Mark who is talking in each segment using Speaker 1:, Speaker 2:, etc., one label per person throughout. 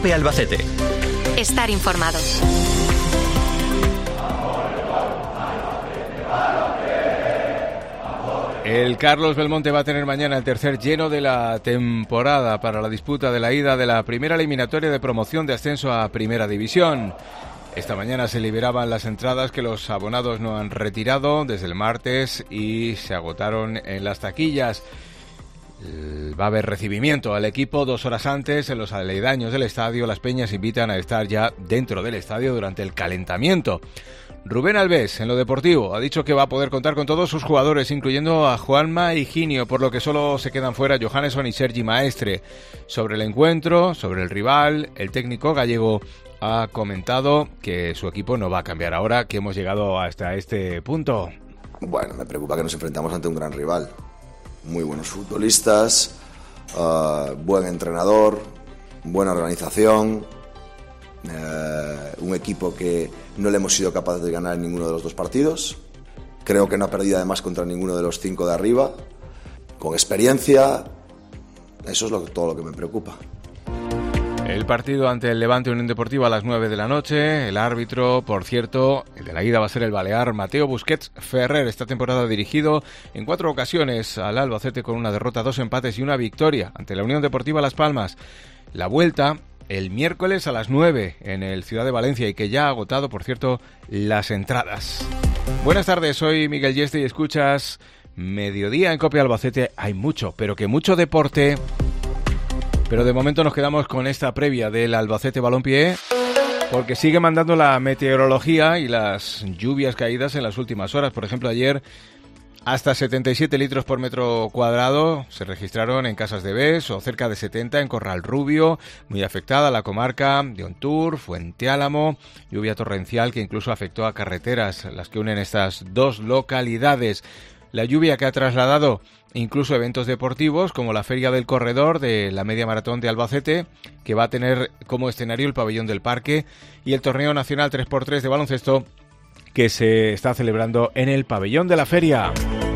Speaker 1: COPE Albacete.
Speaker 2: Estar informado.
Speaker 3: El Carlos Belmonte va a tener mañana el tercer lleno de la temporada para la disputa de la ida de la primera eliminatoria de promoción de ascenso a Primera División. Esta mañana se liberaban las entradas que los abonados no han retirado desde el martes y se agotaron en las taquillas. Va a haber recibimiento al equipo 2 horas antes en los aledaños del estadio. Las peñas invitan a estar ya dentro del estadio durante el calentamiento. Rubén Alves, en lo deportivo, ha dicho que va a poder contar con todos sus jugadores, incluyendo a Juanma Higinio, por lo que solo se quedan fuera Johannesson y Sergi Maestre. Sobre el encuentro, sobre el rival, el técnico gallego ha comentado que su equipo no va a cambiar ahora que hemos llegado hasta este punto.
Speaker 4: Bueno, me preocupa que nos enfrentamos ante un gran rival. Muy buenos futbolistas, buen entrenador, buena organización, un equipo que no le hemos sido capaces de ganar en ninguno de los dos partidos. Creo que no ha perdido además contra ninguno de los 5 de arriba. Con experiencia, eso es todo lo que me preocupa.
Speaker 3: El partido ante el Levante Unión Deportiva a las 9 de la noche. El árbitro, por cierto, el de la ida va a ser el balear Mateo Busquets Ferrer. Esta temporada ha dirigido en 4 ocasiones al Albacete con una derrota, 2 empates y una victoria ante la Unión Deportiva Las Palmas. La vuelta el miércoles a las 9 en el Ciudad de Valencia y que ya ha agotado, por cierto, las entradas. Buenas tardes, soy Miguel Yeste y escuchas Mediodía en COPE Albacete. Hay mucho, pero que mucho deporte. Pero de momento nos quedamos con esta previa del Albacete Balompié, porque sigue mandando la meteorología y las lluvias caídas en las últimas horas. Por ejemplo, ayer hasta 77 litros por metro cuadrado se registraron en Casas de Bes, o cerca de 70 en Corral Rubio, muy afectada la comarca de Ontur, Fuente Álamo, lluvia torrencial que incluso afectó a carreteras, las que unen estas dos localidades. La lluvia que ha trasladado incluso eventos deportivos como la Feria del Corredor de la Media Maratón de Albacete, que va a tener como escenario el Pabellón del Parque, y el Torneo Nacional 3x3 de baloncesto que se está celebrando en el Pabellón de la Feria.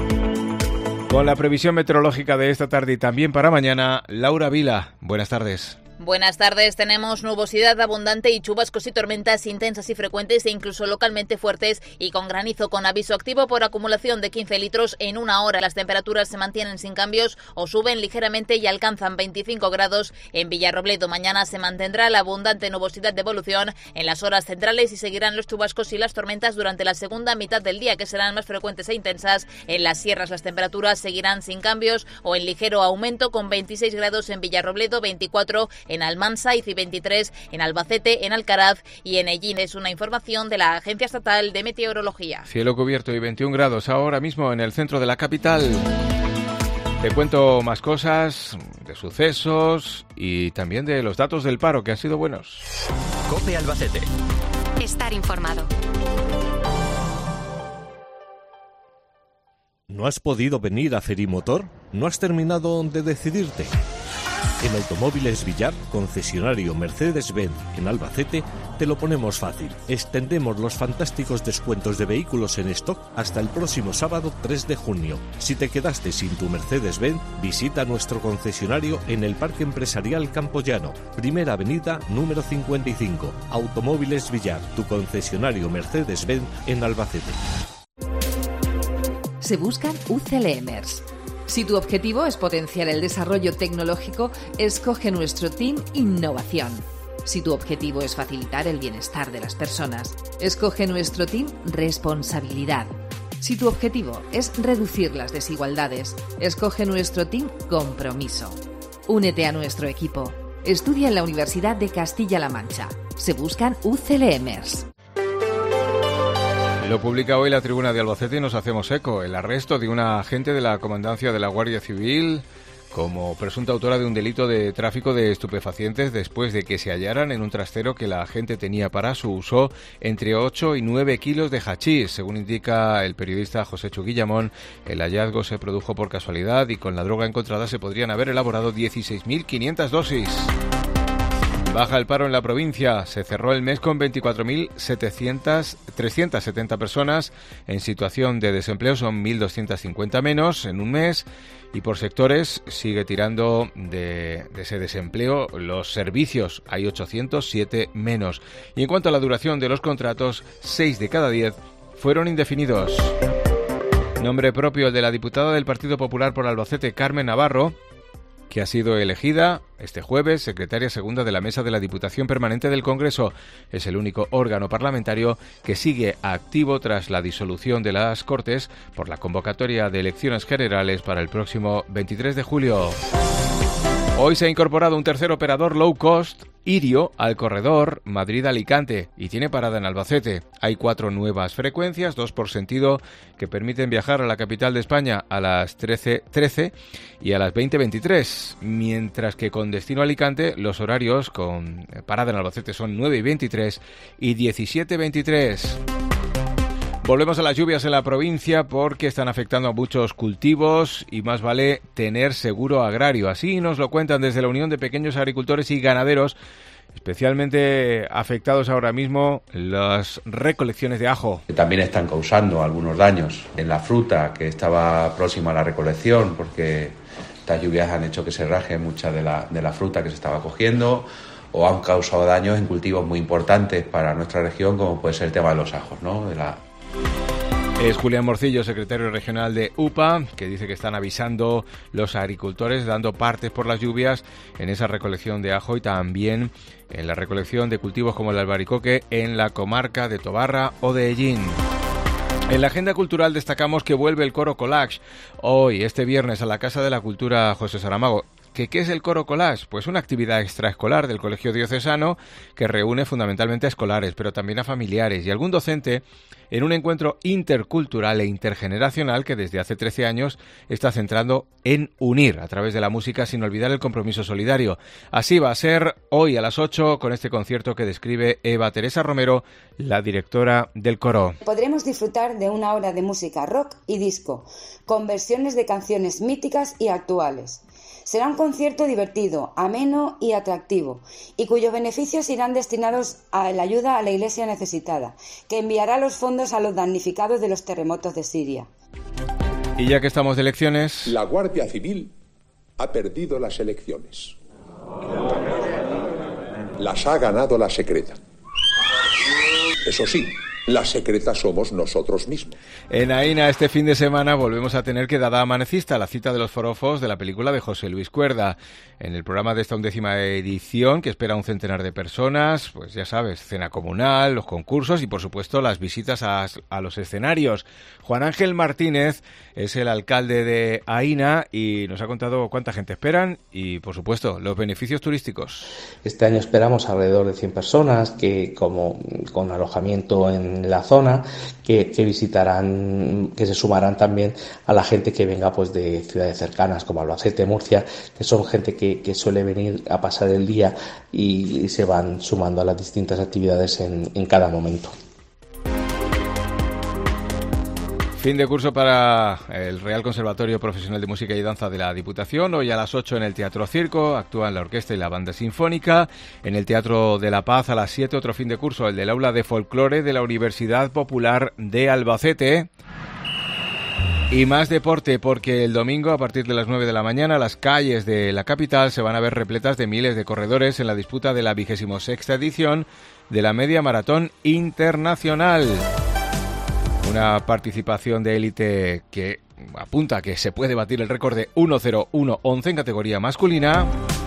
Speaker 3: Con la previsión meteorológica de esta tarde y también para mañana, Laura Vila. Buenas tardes.
Speaker 5: Buenas tardes. Tenemos nubosidad abundante y chubascos y tormentas intensas y frecuentes e incluso localmente fuertes y con granizo, con aviso activo por acumulación de 15 litros en una hora. Las temperaturas se mantienen sin cambios o suben ligeramente y alcanzan 25 grados en Villarrobledo. Mañana se mantendrá la abundante nubosidad de evolución en las horas centrales y seguirán los chubascos y las tormentas durante la segunda mitad del día, que serán más frecuentes e intensas. En las sierras las temperaturas seguirán sin cambios o en ligero aumento, con 26 grados en Villarrobledo, 24 en Almansa y 23 en Albacete, en Alcaraz y en Ellín. Es una información de la Agencia Estatal de Meteorología.
Speaker 3: Cielo cubierto y 21 grados ahora mismo en el centro de la capital. Te cuento más cosas de sucesos y también de los datos del paro, que han sido buenos.
Speaker 1: COPE Albacete.
Speaker 2: Estar informado.
Speaker 6: ¿No has podido venir a Ferimotor? ¿No has terminado de decidirte? En Automóviles Villar, concesionario Mercedes-Benz en Albacete, te lo ponemos fácil. Extendemos los fantásticos descuentos de vehículos en stock hasta el próximo sábado 3 de junio. Si te quedaste sin tu Mercedes-Benz, visita nuestro concesionario en el Parque Empresarial Campoyano, Primera Avenida número 55. Automóviles Villar, tu concesionario Mercedes-Benz en Albacete.
Speaker 7: Se buscan UCLMers. Si tu objetivo es potenciar el desarrollo tecnológico, escoge nuestro Team Innovación. Si tu objetivo es facilitar el bienestar de las personas, escoge nuestro Team Responsabilidad. Si tu objetivo es reducir las desigualdades, escoge nuestro Team Compromiso. Únete a nuestro equipo. Estudia en la Universidad de Castilla-La Mancha. Se buscan UCLMers.
Speaker 3: Lo publica hoy la Tribuna de Albacete y nos hacemos eco. El arresto de una agente de la Comandancia de la Guardia Civil como presunta autora de un delito de tráfico de estupefacientes después de que se hallaran en un trastero que la agente tenía para su uso entre 8 y 9 kilos de hachís. Según indica el periodista José Chuguillamón, el hallazgo se produjo por casualidad y con la droga encontrada se podrían haber elaborado 16.500 dosis. Baja el paro en la provincia. Se cerró el mes con 24.370 personas en situación de desempleo. Son 1.250 menos en un mes. Y por sectores sigue tirando de ese desempleo los servicios. Hay 807 menos. Y en cuanto a la duración de los contratos, 6 de cada 10 fueron indefinidos. Nombre propio el de la diputada del Partido Popular por Albacete, Carmen Navarro, que ha sido elegida este jueves secretaria segunda de la Mesa de la Diputación Permanente del Congreso. Es el único órgano parlamentario que sigue activo tras la disolución de las Cortes por la convocatoria de elecciones generales para el próximo 23 de julio. Hoy se ha incorporado un tercer operador low cost, Irio, al corredor Madrid-Alicante y tiene parada en Albacete. Hay 4 nuevas frecuencias, 2 por sentido, que permiten viajar a la capital de España a las 13:13 y a las 20:23, mientras que con destino a Alicante los horarios con parada en Albacete son 9:23 y 17:23. Volvemos a las lluvias en la provincia porque están afectando a muchos cultivos y más vale tener seguro agrario. Así nos lo cuentan desde la Unión de Pequeños Agricultores y Ganaderos, especialmente afectados ahora mismo las recolecciones de ajo.
Speaker 1: También están causando algunos daños en la fruta que estaba próxima a la recolección porque estas lluvias han hecho que se raje mucha de la fruta que se estaba cogiendo, o han causado daños en cultivos muy importantes para nuestra región, como puede ser el tema de los ajos, ¿no?
Speaker 3: Es Julián Morcillo, secretario regional de UPA, que dice que están avisando los agricultores, dando partes por las lluvias en esa recolección de ajo y también en la recolección de cultivos como el albaricoque en la comarca de Tobarra o de Hellín. En la agenda cultural destacamos que vuelve el Coro Collage hoy, este viernes, a la Casa de la Cultura José Saramago. ¿Qué es el Coro Collage? Pues una actividad extraescolar del Colegio Diocesano que reúne fundamentalmente a escolares, pero también a familiares y algún docente en un encuentro intercultural e intergeneracional que desde hace 13 años está centrando en unir a través de la música sin olvidar el compromiso solidario. Así va a ser hoy a las 8 con este concierto que describe Eva Teresa Romero, la directora del coro.
Speaker 8: Podremos disfrutar de una hora de música rock y disco, con versiones de canciones míticas y actuales. Será un concierto divertido, ameno y atractivo, y cuyos beneficios irán destinados a la ayuda a la Iglesia necesitada, que enviará los fondos a los damnificados de los terremotos de Siria.
Speaker 3: Y ya que estamos de elecciones...
Speaker 9: La Guardia Civil ha perdido las elecciones. Las ha ganado la secreta. Eso sí, la secreta somos nosotros mismos.
Speaker 3: En Aína este fin de semana volvemos a tener Quedada Amanecista, la cita de los forofos de la película de José Luis Cuerda. En el programa de esta 11ª edición, que espera a un centenar de personas, pues ya sabes, cena comunal, los concursos y por supuesto las visitas a los escenarios. Juan Ángel Martínez es el alcalde de Aína y nos ha contado cuánta gente esperan y por supuesto los beneficios turísticos.
Speaker 10: Este año esperamos alrededor de 100 personas que con alojamiento en la zona, que visitarán, que se sumarán también a la gente que venga pues de ciudades cercanas como Albacete, Murcia, que son gente que suele venir a pasar el día y se van sumando a las distintas actividades en cada momento.
Speaker 3: Fin de curso para el Real Conservatorio Profesional de Música y Danza de la Diputación. Hoy a las 8 en el Teatro Circo actúan la orquesta y la banda sinfónica. En el Teatro de la Paz a las 7 otro fin de curso, el del Aula de Folclore de la Universidad Popular de Albacete. Y más deporte porque el domingo a partir de las 9 de la mañana las calles de la capital se van a ver repletas de miles de corredores en la disputa de la 26ª edición de la Media Maratón Internacional. Una participación de élite que apunta a que se puede batir el récord de 1:01:11 en categoría masculina.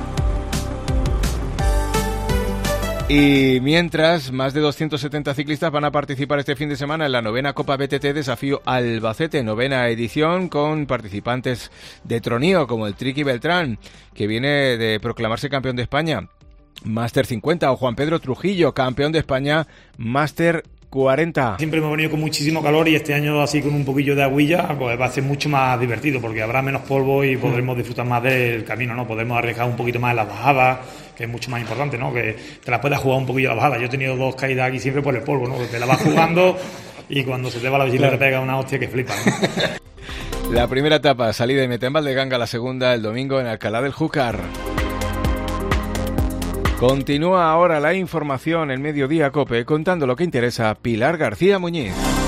Speaker 3: Y mientras, más de 270 ciclistas van a participar este fin de semana en la 9ª Copa BTT Desafío Albacete, 9ª edición, con participantes de tronío como el Triqui Beltrán, que viene de proclamarse campeón de España, Máster 50, o Juan Pedro Trujillo, campeón de España, Máster 40.
Speaker 11: Siempre hemos venido con muchísimo calor y este año así con un poquillo de agüilla pues va a ser mucho más divertido porque habrá menos polvo y podremos disfrutar más del camino, ¿no? Podemos arriesgar un poquito más en las bajadas, que es mucho más importante, ¿no? Que te la puedas jugar un poquillo la bajada. Yo he tenido 2 caídas aquí siempre por el polvo, ¿no? Te la vas jugando y cuando se te va la bicicleta te pega una hostia que flipa, ¿no?
Speaker 3: La primera etapa, salida y meta en Valdeganga, la segunda el domingo en Alcalá del Júcar. Continúa ahora la información en Mediodía COPE, contando lo que interesa a Pilar García Muñiz.